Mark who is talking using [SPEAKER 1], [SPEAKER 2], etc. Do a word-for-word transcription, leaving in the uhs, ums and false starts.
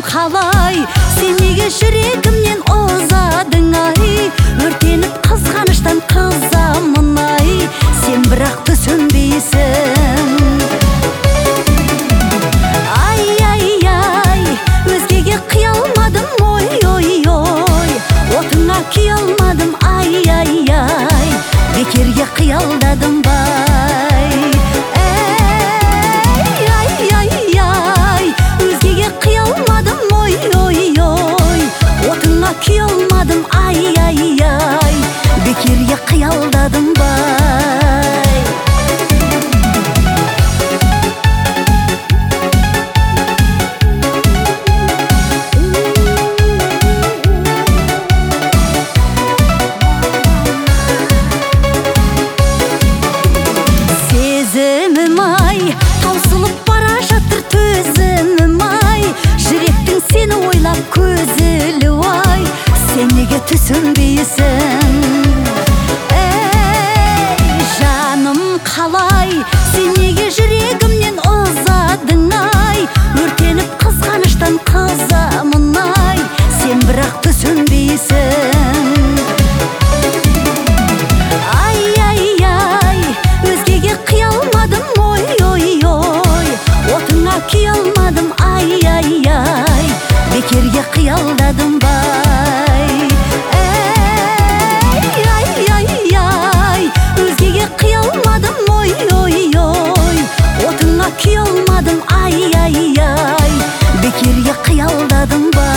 [SPEAKER 1] қалай, сен неге жүрегімнен озадың ай? Өртеніп қызғаныштан қызамын ай, сен бірақ түсінбейсің. Ай, ай, ай, өзгеге қия алмадым, ой, ой, ой, отыңа күй алмадым, ай, ай, ай, бекерге қиялдадым бай. Ай, ай, ай, өзгеге қия алмадым, ой, ой, ой, отыңа күй алмадым, ай, ай, ай, бекерге қиялдадым бай. Сезімім ай, таусылып бара жатыр төзімім ай, жүректің сені ойлап көзілі ай, сен неге түсінбейсің? Эй, жаным қалай, сен неге жүрегімнен озадың ай? Өртеніп қызғаныштан қызамын ай, сен бірақ түсінбейсің. Ай, ай, ай, өзгеге қия алмадым, ой, ой, ой, отыңа күй алмадым, ай, ай, ай, бекерге қиялдадым бай. Ай, ай, ай, өзгеге қия алмадым, ой, ой, ой, отыңа күй алмадым, ай, ай, ай, бекерге қиялдадым бай.